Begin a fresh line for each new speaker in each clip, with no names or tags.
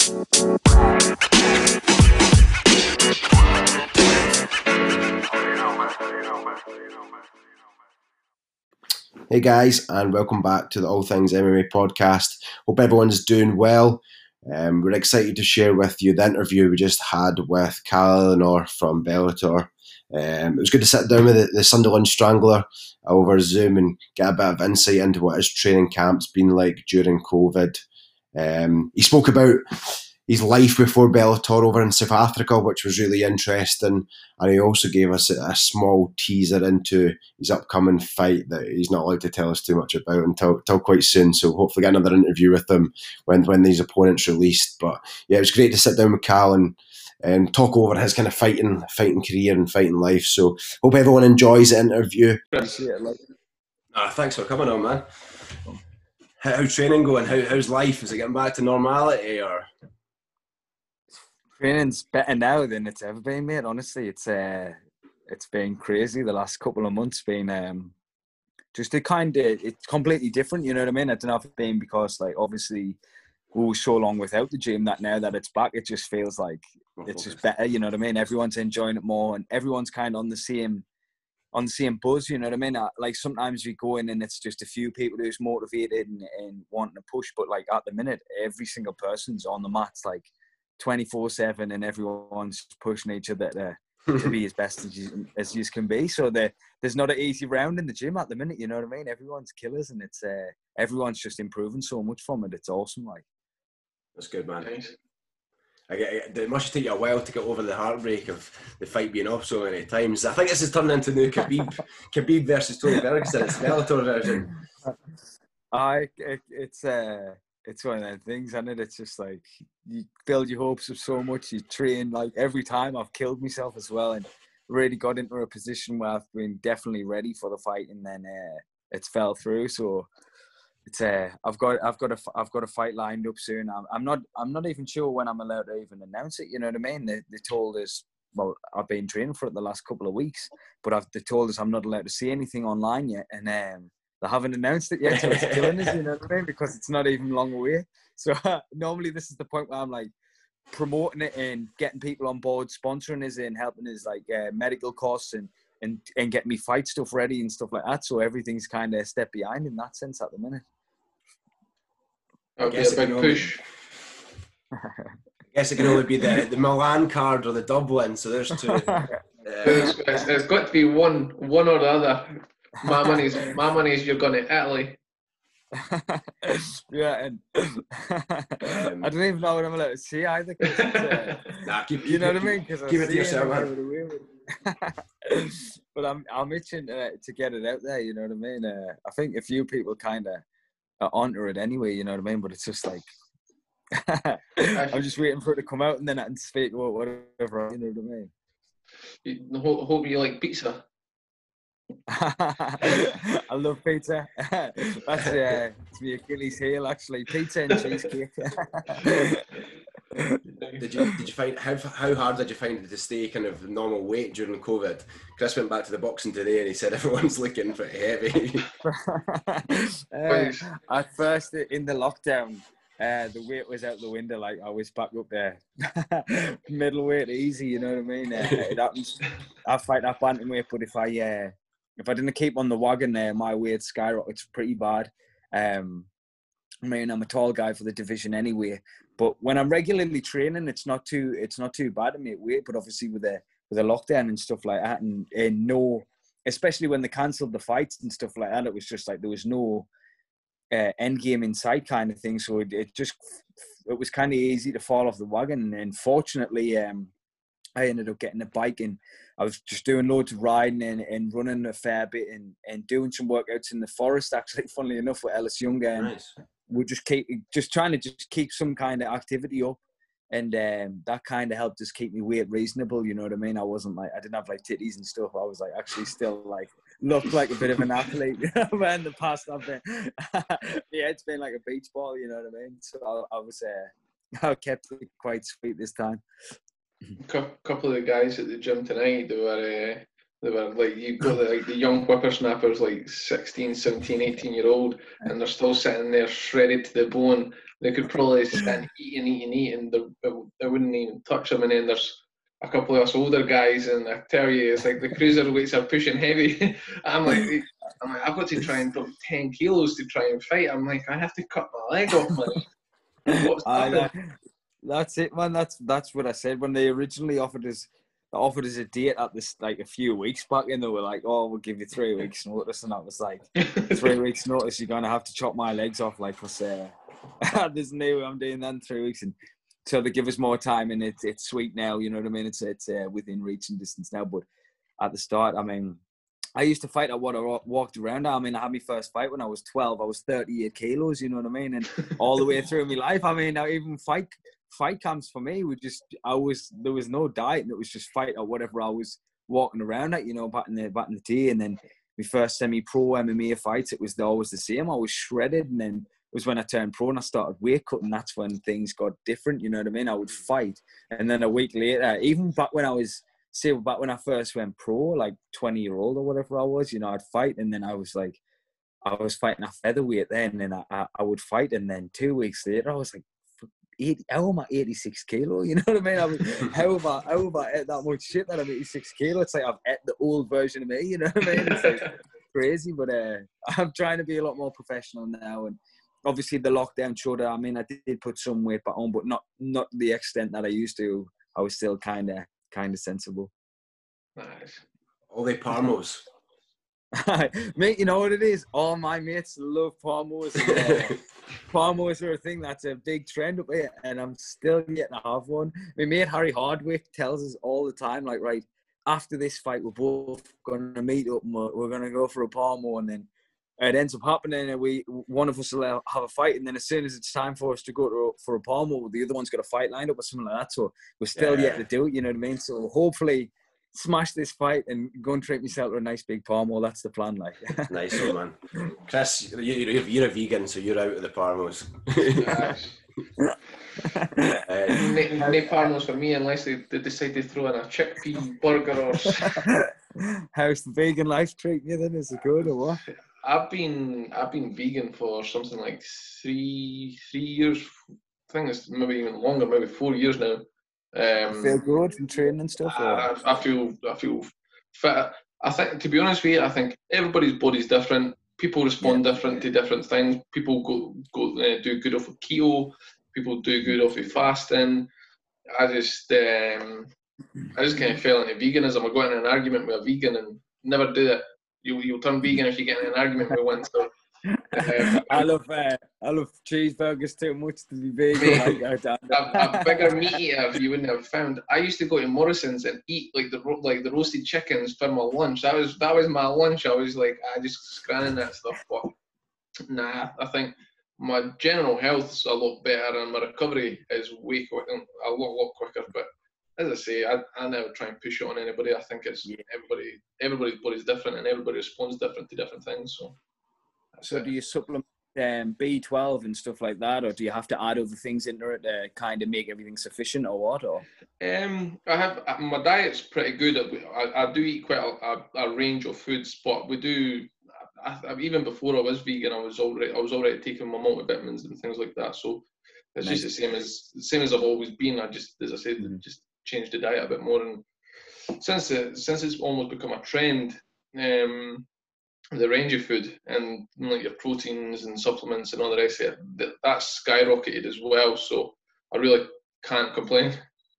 Hey guys, and welcome back to the All Things MMA podcast. Hope everyone's doing well. We're excited to share with you the interview we just had with Cal Eleanor from Bellator. It was good to sit down with the Sunderland Strangler over Zoom and get a bit of insight into what his training camp's been like during COVID. He spoke about his life before Bellator over in South Africa, which was really interesting. And he also gave us a small teaser into his upcoming fight that he's not allowed to tell us too much about until quite soon. So hopefully get another interview with him when these opponents released. But yeah, it was great to sit down with Cal and talk over his kind of fighting career and fighting life. So hope everyone enjoys the interview. Thanks for coming on, man. How's training going? How's life? Is it getting back to normality or?
Training's better now than it's ever been, mate. Honestly, it's been crazy. The last couple of months been just it's completely different. You know what I mean? I don't know if it's been because like obviously we were so long without the gym that now that it's back, it just feels like it's just better. You know what I mean? Everyone's enjoying it more, and everyone's kind of on the same buzz. You know what I mean? Like sometimes we go in and it's just a few people who's motivated and wanting to push, but like at the minute, every single person's on the mats like 24/7, and everyone's pushing each other to be as best as you can be. So there's not an easy round in the gym at the minute. You know what I mean? Everyone's killers, and it's everyone's just improving so much from it. It's awesome. Like
that's good, man. Nice. It must take you a while to get over the heartbreak of the fight being off so many times. I think this is turning into new Khabib versus Tony Ferguson. It's Bellator version.
It's one of those things, isn't it? It's just like you build your hopes up so much. You train like every time. I've killed myself as well, and really got into a position where I've been definitely ready for the fight, and then it's fell through. So it's I've got a fight lined up soon. I'm not even sure when I'm allowed to even announce it. You know what I mean? They told us. Well, I've been training for it the last couple of weeks, but they told us I'm not allowed to see anything online yet, and they haven't announced it yet, so it's killing us, you know what I mean? Because it's not even long away. So normally this is the point where I'm like promoting it and getting people on board, sponsoring us and helping us like medical costs and getting me fight stuff ready and stuff like that. So everything's kind of a step behind in that sense at the minute.
I guess a big push.
I guess it can only be the Milan card or the Dublin. So there's two.
It's got to be one or the other. My money's you're going to Italy.
Yeah, and I don't even know what I'm allowed to say either. You know what I mean? Because
keep it to yourself, man.
But I'm itching to get it out there. You know what I mean? I think a few people kind of are onto it anyway. You know what I mean? But it's just like I'm just waiting for it to come out, and then I can speak about whatever. You know what I mean?
Hope you like pizza.
I love pizza. That's it's my Achilles heel, actually. Pizza and cheesecake.
Did you find how hard did you find it to stay kind of normal weight during COVID? Chris went back to the boxing today and he said everyone's looking pretty heavy.
At first in the lockdown, the weight was out the window. Like I was back up there, middleweight easy. You know what I mean? It happens. I fight that bantamweight, but if I didn't keep on the wagon there, my weight skyrockets pretty bad. I mean, I'm a tall guy for the division anyway. But when I'm regularly training, it's not too bad to make weight. But obviously with the lockdown and stuff like that, and no, especially when they cancelled the fights and stuff like that, it was just like there was no end game in sight kind of thing. So it was kind of easy to fall off the wagon. And fortunately, I ended up getting a bike and I was just doing loads of riding and running a fair bit and doing some workouts in the forest, actually, funnily enough, with Ellis Younger. And
nice.
We're just trying to keep some kind of activity up. And that kind of helped us keep me weight reasonable, you know what I mean? I didn't have like titties and stuff. I was like actually still like looked like a bit of an athlete. You know, in the past I've been yeah, it's been like a beach ball, you know what I mean? So I kept it quite sweet this time.
A couple of the guys at the gym tonight, they were They were like, you got the young whippersnappers, like 16, 17, 18-year-old, and they're still sitting there shredded to the bone. They could probably sit and eat, and they wouldn't even touch them. And then there's a couple of us older guys, and I tell you, it's like the cruiserweights are pushing heavy. I'm like, I've got to try and drop 10 kilos to try and fight. I'm like, I have to cut my leg off, man. What's happening?
That's it, man. That's what I said when they originally offered us a date at this, like, a few weeks back, and they were like, "Oh, we'll give you 3 weeks notice," and I was like, 3 weeks notice, you're gonna have to chop my legs off, like, for say, there's no way I'm doing that in 3 weeks. And so they give us more time, and it's sweet now, you know what I mean? It's within reaching distance now. But at the start, I mean, I used to fight at what I walked around at. I mean, I had my first fight when I was 12. I was 38 kilos, you know what I mean? And all the way through my life, I mean, now even fight camps for me there was no diet, and it was just fight or whatever I was walking around at, you know, back in the day. And then my first semi-pro MMA fights, it was always the same. I was shredded, and then it was when I turned pro and I started weight cutting. That's when things got different, you know what I mean? I would fight, and then a week later, even back when I first went pro, like 20-year-old or whatever I was, you know, I'd fight, and then I was fighting a featherweight then, and I would fight, and then 2 weeks later I was like, how am I 86 kilo? You know what I mean? How have I ate that much shit that I'm 86 kilo? It's like I've ate the old version of me, you know what I mean? It's like crazy, but I'm trying to be a lot more professional now. And obviously the lockdown showed that. I mean, I did put some weight back on, but not the extent that I used to. I was still kind of sensible.
Nice.
All the Parmos.
Mate, you know what it is? All my mates love Parmos. Parmos are a thing that's a big trend up here, and I'm still yet to have one. My mate Harry Hardwick tells us all the time, like, right, after this fight, we're both going to meet up and we're going to go for a Parmo, and then it ends up happening, and one of us will have a fight, and then as soon as it's time for us to go for a Parmo, the other one's got a fight lined up or something like that. So we're still yet to do it, you know what I mean? So hopefully smash this fight and go and treat myself to a nice big Parmo. That's the plan, like.
Nice one, man. Chris, you're a vegan, so you're out of the Parmos.
No Parmos for me unless they decide to throw in a chickpea burger or.
How's the vegan life treating you then? Is it good or what?
I've been vegan for something like 3 years. I think it's maybe even longer, maybe 4 years now.
Feel good from training and stuff?
I feel fit. I think, to be honest with you, I think everybody's body's different. People respond different to different things. People go do good off of keto. People do good off of fasting. I just kind of fell into veganism. I got in an argument with a vegan and never do it. You'll turn vegan if you get in an argument with one. So
I love cheeseburgers too much to be vegan.
a bigger meat eater you wouldn't have found. I used to go to Morrison's and eat like the roasted chickens for my lunch. That was my lunch. I was like, I just scanning that stuff. But nah, I think my general health's a lot better and my recovery is way quicker, a lot quicker. But as I say, I never try and push it on anybody. I think it's everybody's body's different and everybody responds different to different things.
So do you supplement B12 and stuff like that, or do you have to add other things into it to kind of make everything sufficient, or what? Or
my diet's pretty good. I do eat quite a range of foods, but we do. Even before I was vegan, I was already taking my multivitamins and things like that. So it's just the same as I've always been. I just, as I said, just changed the diet a bit more. And since it's almost become a trend, the range of food and like your proteins and supplements and all the rest of it, that's skyrocketed as well. So I really can't complain.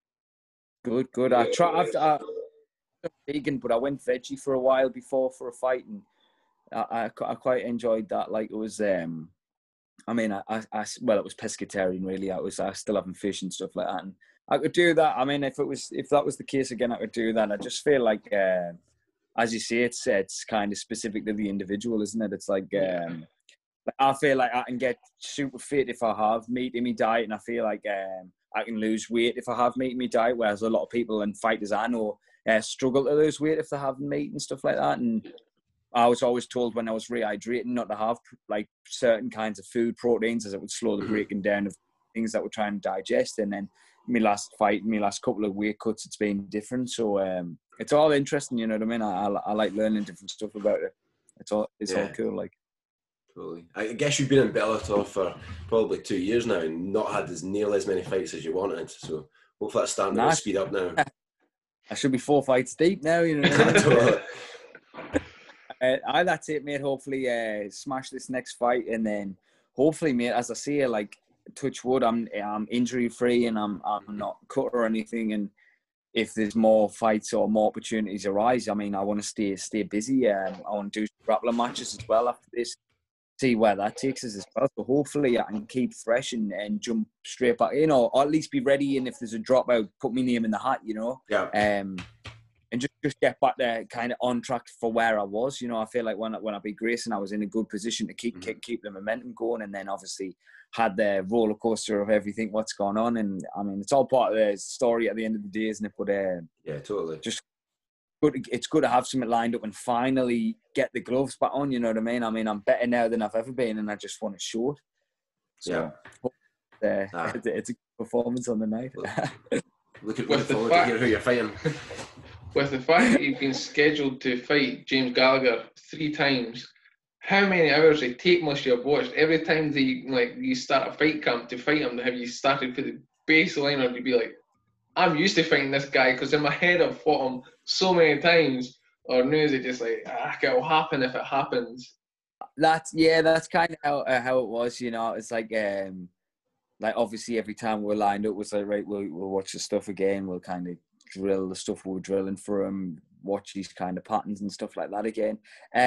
Good. I vegan, but I went veggie for a while before for a fight, and I quite enjoyed that. Like, it was I mean, it was pescatarian really. I was still having fish and stuff like that, and I could do that. I mean, if that was the case again, I could do that. I just feel like as you say, it's kind of specific to the individual, isn't it? It's like I feel like I can get super fit if I have meat in my diet, and I feel like I can lose weight if I have meat in my diet, whereas a lot of people and fighters I know struggle to lose weight if they have meat and stuff like that. And I was always told when I was rehydrating not to have like certain kinds of food proteins, as it would slow the breaking down of things that we're trying to digest. And then my last couple of weight cuts, it's been different. So it's all interesting, you know what I mean? I like learning different stuff about it. It's all cool, like.
Totally. I guess you've been in Bellator for probably 2 years now and not had nearly as many fights as you wanted. So hopefully that's starting to speed up now.
I should be 4 fights deep now, you know what I mean?
Totally.
That's it, mate. Hopefully, smash this next fight, and then hopefully, mate, as I say, like, touch wood, I'm injury free and I'm not cut or anything. And if there's more fights or more opportunities arise, I mean, I want to stay busy. I want to do grappling matches as well after this. See where that takes us as well. So hopefully I can keep fresh and jump straight back in, or at least be ready. And if there's a dropout, put my name in the hat, you know.
Yeah.
And just get back there, kind of on track for where I was. You know, I feel like when I beat Grayson, I was in a good position to keep the momentum going, and then obviously had the roller coaster of everything what's gone on. And I mean, it's all part of the story at the end of the day, isn't it? But
yeah, totally.
Just good. It's good to have something lined up and finally get the gloves back on. You know what I mean? I mean, I'm better now than I've ever been, and I just want to show it. So, it's a good performance on the night.
Looking forward to hear who you're fighting.
With the fact that you've been scheduled to fight James Gallagher 3 times, how many hours of tape must you have watched? Every time you start a fight camp to fight him, have you started for the baseline, or do you be like, I'm used to fighting this guy because in my head I've fought him so many times, or no, is it just like, it'll happen if it happens?
That's kind of how it was, you know. It's like obviously every time we're lined up, it's like, right, we'll watch the stuff again, we'll kind of drill the stuff we were drilling for him, watch these kind of patterns and stuff like that again.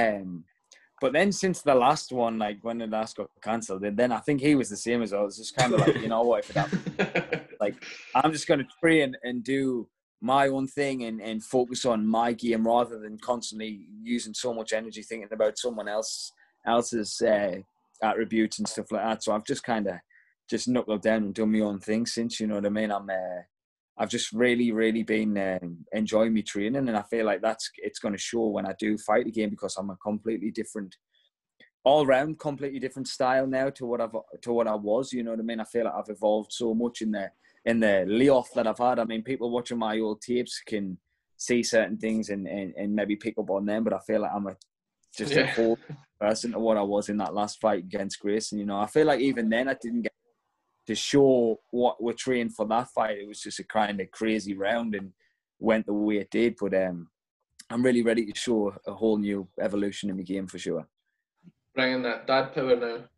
But then since the last one, like when the last got cancelled, then I think he was the same as I was. Just kind of like, you know what, if it happens, like I'm just going to train and do my own thing and focus on my game rather than constantly using so much energy thinking about someone else's attributes and stuff like that. So I've just kind of just knuckled down and done my own thing since, you know what I mean? I've just really, really been enjoying my training, and I feel like it's going to show when I do fight again, because I'm a completely different, all-round, completely different style now to what I was. You know what I mean? I feel like I've evolved so much in the layoff that I've had. I mean, people watching my old tapes can see certain things and maybe pick up on them, but I feel like I'm a whole person to what I was in that last fight against Grayson. You know, I feel like even then I didn't get to show what we're trained for that fight. It was just a kind of crazy round and went the way it did. But I'm really ready to show a whole new evolution in the game for sure.
Bringing that dad power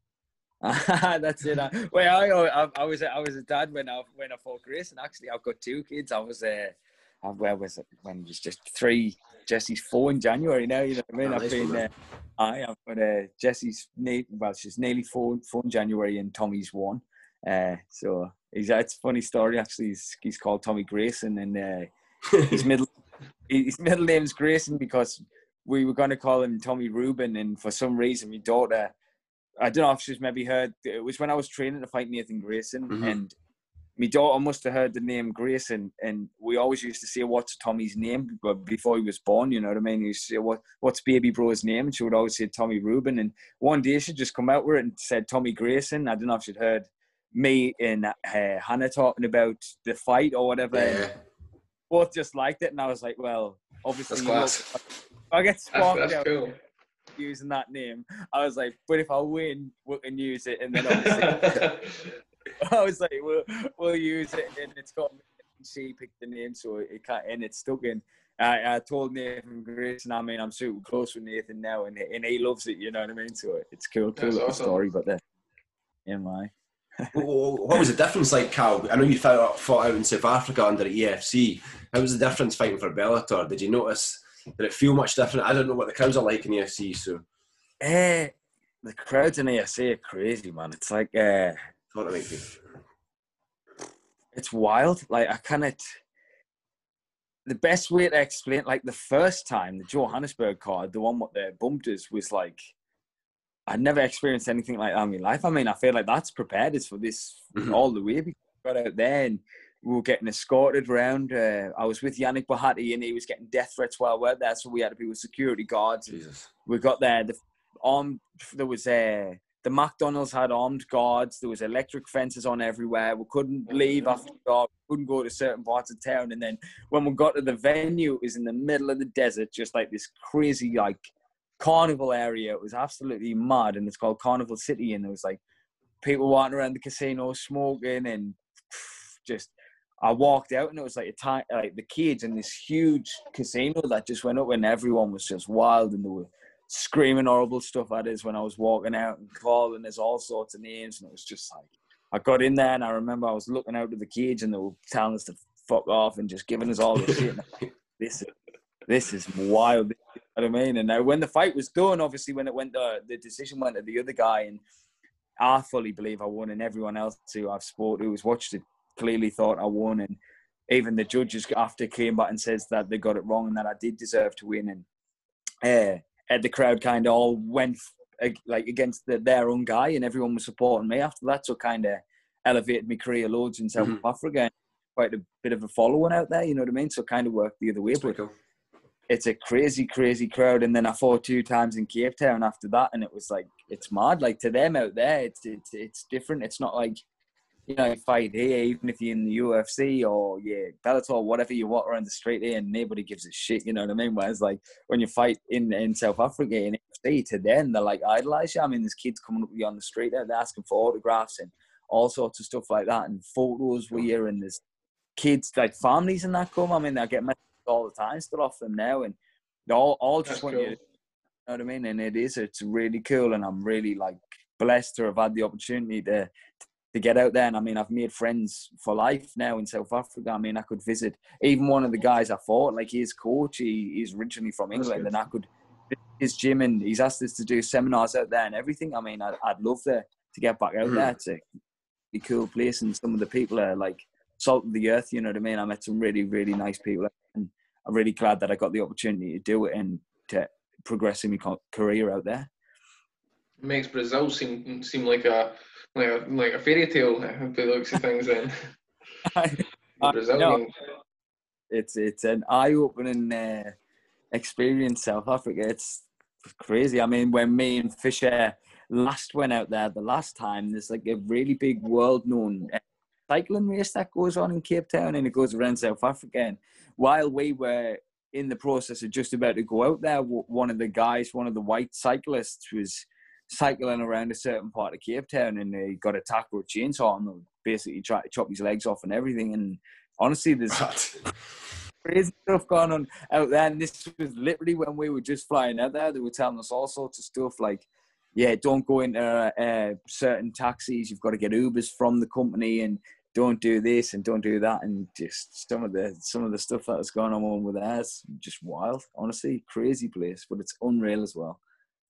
now.
That's it. I was a dad when I fought Grayson. Actually, I've got 2 kids. I was where was it when it was just 3. Jesse's 4 in January now. You know what I mean? I've got Jesse's she's nearly 4 in January, and Tommy's 1. So it's a funny story actually. He's called Tommy Grayson, and his middle name's Grayson because we were going to call him Tommy Rubin, and for some reason my daughter, I don't know if she's maybe heard, it was when I was training to fight Nathan Grayson, and my daughter must have heard the name Grayson, and we always used to say, what's Tommy's name? But before he was born, you know what I mean? He used to say, what's baby bro's name? And she would always say Tommy Rubin, and one day she'd just come out with it and said Tommy Grayson. I don't know if she'd heard me and Hannah talking about the fight or whatever.
Yeah.
Both just liked it, and I was like, well, obviously
I
get sparked out
cool.
using that name. I was like, but if I win, we can use it. And then obviously I was like, we'll use it, and it's got me. She picked the name, so it can't, and it's stuck in. I told Nathan Grayson, I mean, I'm super close with Nathan now, and he loves it, you know what I mean? So it's cool little awesome story, but
what was the difference like, Cal? I know you fought out in South Africa under the EFC. How was the difference fighting for Bellator? Did you notice, did it feel much different? I don't know what the crowds are like in EFC, so.
The crowds in EFC are crazy, man. It's like,
what make you?
It's wild. Like, I cannot. The best way to explain, like the first time, the Johannesburg card, the one what they bumped us, was like, I'd never experienced anything like that in my life. I mean, I feel like that's prepared us for this all the way. We got out there and we were getting escorted around. I was with Yannick Bahati and he was getting death threats while we were there, so we had to be with security guards.
Jesus.
We got there. There was the The McDonald's had armed guards. There was electric fences on everywhere. We couldn't leave after dark. We couldn't go to certain parts of town. And then when we got to the venue, it was in the middle of the desert, just like this crazy, like, carnival area. It was absolutely mad. And it's called Carnival City. And there was, like, people walking around the casino smoking. And just, I walked out and it was like the cage in this huge casino that just went up, and everyone was just wild. And they were screaming horrible stuff at us when I was walking out and calling us all sorts of names. And it was just like, I got in there and I remember I was looking out of the cage and they were telling us to fuck off and just giving us all this shit. Like, this is wild. You know what I mean? And now when the fight was done, obviously when it went, the decision went to the other guy, and I fully believe I won, and everyone else who I've spoken to who's watched it clearly thought I won. And even the judges after came back and says that they got it wrong and that I did deserve to win. And the crowd kind of all went like against their own guy, and everyone was supporting me after that. So kind of elevated my career loads in South Africa, and quite a bit of a following out there, you know what I mean? So kind of worked the other way. But cool. It's a crazy, crazy crowd. And then I fought 2 times in Cape Town after that, and it was like, it's mad. Like, to them out there, it's different. It's not like, you know, you fight here, even if you're in the UFC or Bellator, whatever, you walk around the street here and nobody gives a shit, you know what I mean? Whereas, like, when you fight in South Africa, in UFC, to them, they're like, idolize you. I mean, there's kids coming up to you on the street, they're asking for autographs and all sorts of stuff like that, and photos with you, and there's kids, like, families and that come. I mean, I get messages all the time still off them now, and they all just want you, you know what I mean? And it's really cool, and I'm really, like, blessed to have had the opportunity to get out there. And I mean, I've made friends for life now in South Africa. I mean, I could visit even one of the guys I fought, like his coach, he's originally from England, and I could visit his gym, and he's asked us to do seminars out there and everything. I mean, I'd love to get back out there. It's a really cool place, and some of the people are like salt of the earth, you know what I mean? I met some really, really nice people, and I'm really glad that I got the opportunity to do it and to progress in my career out there.
It makes Brazil seem like a fairy tale if it looks at things then. Brazilian.
It's an eye-opening experience, South Africa. It's crazy. I mean, when me and Fisher last went out there the last time, there's like a really big world-known cycling race that goes on in Cape Town, and it goes around South Africa. And while we were in the process of just about to go out there, one of the white cyclists was cycling around a certain part of Cape Town, and he got attacked with a chainsaw and basically tried to chop his legs off and everything. And honestly, there's crazy stuff going on out there. And this was literally when we were just flying out there. They were telling us all sorts of stuff like, don't go into certain taxis. You've got to get Ubers from the company, and don't do this and don't do that. And just some of the stuff that was going on with us, just wild. Honestly, crazy place, but it's unreal as well.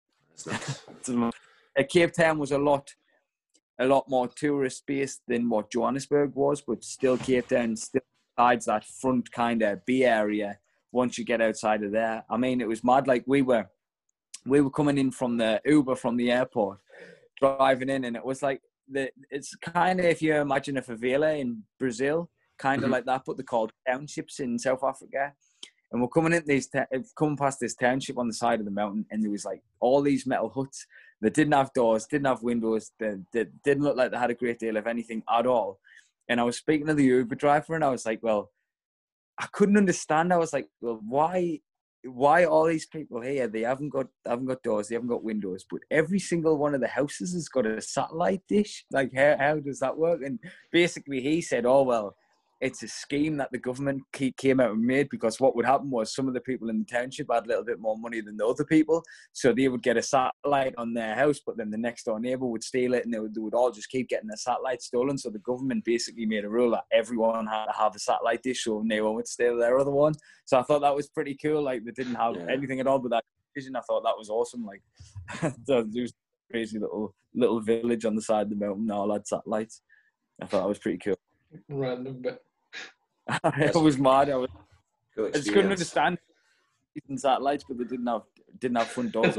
Cape Town was a lot more tourist based than what Johannesburg was, but still Cape Town still hides that front kind of B area once you get outside of there. I mean, it was mad. Like, we were coming in from the Uber from the airport, driving in, and it was like it's kind of, if you imagine a favela in Brazil, kind of like that, but they're called townships in South Africa. And we're coming coming past this township on the side of the mountain, and there was like all these metal huts that didn't have doors, didn't have windows, that didn't look like they had a great deal of anything at all. And I was speaking to the Uber driver, and I was like, well, I couldn't understand. I was like, well, why all these people here? They haven't got doors, they haven't got windows, but every single one of the houses has got a satellite dish. Like, how does that work? And basically he said, oh, well, it's a scheme that the government came out and made, because what would happen was some of the people in the township had a little bit more money than the other people, so they would get a satellite on their house, but then the next door neighbour would steal it, and they would all just keep getting their satellite stolen. So the government basically made a rule that everyone had to have a satellite dish, so no one would steal their other one. So I thought that was pretty cool. Like, they didn't have anything at all but that vision. I thought that was awesome. Like, there was a crazy little village on the side of the mountain that all had satellites. I thought that was pretty cool.
Random bit.
I was mad. I just couldn't understand using satellites, but they didn't have front doors.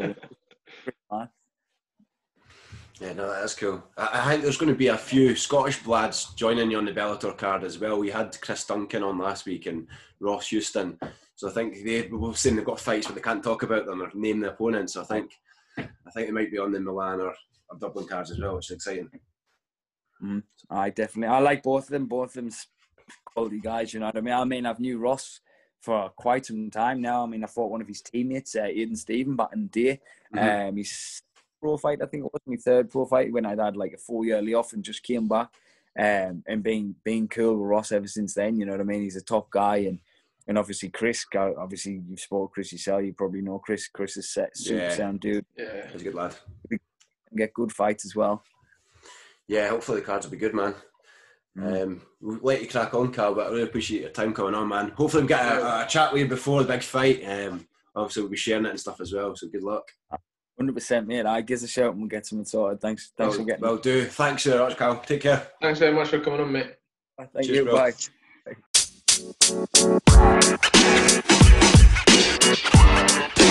Yeah, no, that's cool. I think there's going to be a few Scottish lads joining you on the Bellator card as well. We had Chris Duncan on last week and Ross Houston, so I think we've seen they've got fights, but they can't talk about them or name the opponents. So I think they might be on the Milan or Dublin cards as well, which is exciting.
I definitely. I like both of them. Both of them's quality guys, you know what I mean? I've knew Ross for quite some time now. I mean, I fought one of his teammates, Aidan Stephen, back in the day. His pro fight, I think it was my third pro fight, when I'd had like a 4 year layoff and just came back. And being cool with Ross ever since then, you know what I mean? He's a top guy. And obviously Chris, obviously you've spoken to Chris yourself, you probably know Chris. Chris is super sound dude.
Yeah,
he's a good lad.
Get good fights as well.
Yeah, hopefully the cards will be good, man. We'll let you crack on, Carl, but I really appreciate your time coming on, man. Hopefully we'll get a chat with you before the big fight. Obviously we'll be sharing it and stuff as well, so good luck.
100%, mate. I give us a shout and we'll get something sorted. Thanks for getting
Well do. Thanks very much, Carl. Take care.
Thanks very much for coming on, mate.
Thank you.
Bro.
Bye.